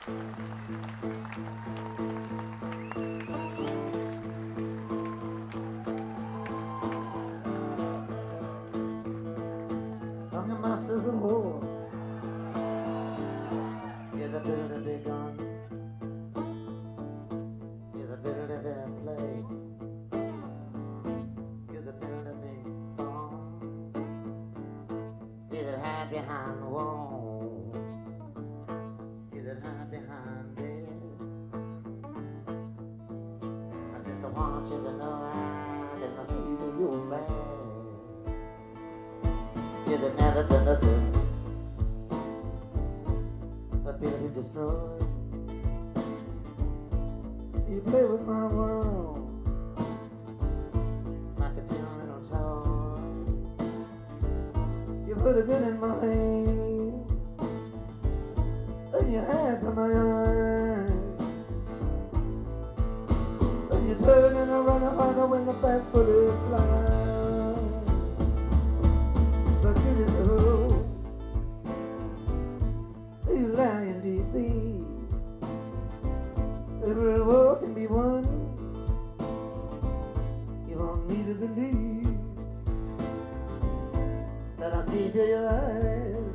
From the masters of war, you're the builder begun, you're the builder to play, you're the builder big bomb, you're that hide behind the wall, you're that hide behind this. I just want you to know I can see through your mask. You that never done nothing but build to destroy. You play with my world like a tiny little toy. You put a gun in my hand and you hide from my eyes. And you turn and I run harder when the fast bullets fly. But you just you lie and deceive. Every war can be won. You want me to believe that I see through your eyes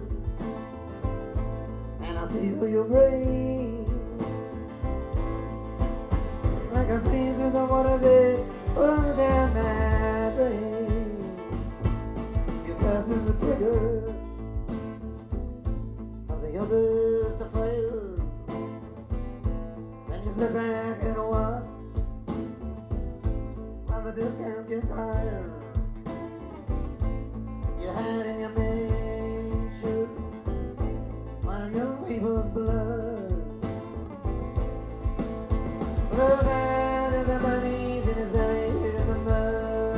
and I see through your brain, like I see through the water that runs down my drain. You fasten the trigger for the others to fire. Then you sit back and watch while the death count gets higher. You hide in your mansion while young people's blood flows out of the bodies and is buried in the mud.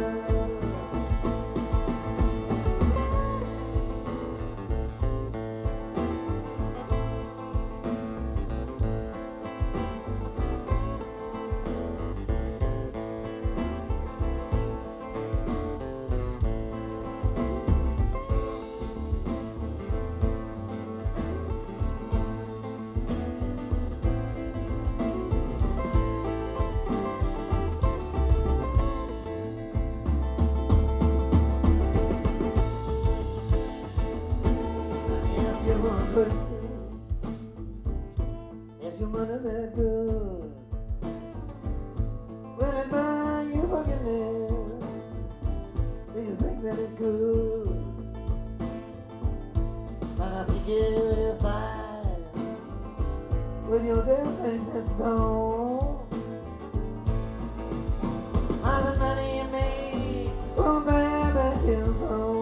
Is your money that good? Will it buy you forgiveness? Do you think that it could? But I think you will find with your death face and stone, all the money you made won't buy back your soul.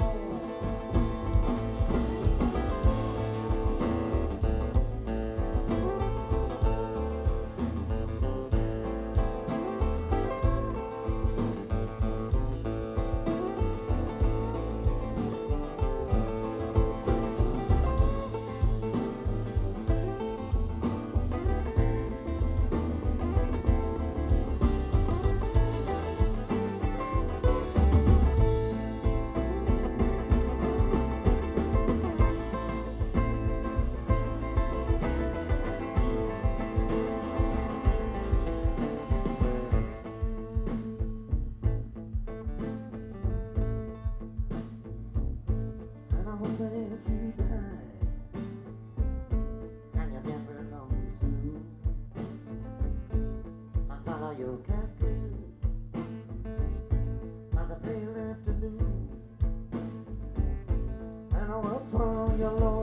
Your casket by the pale afternoon, and I watch while you're lost.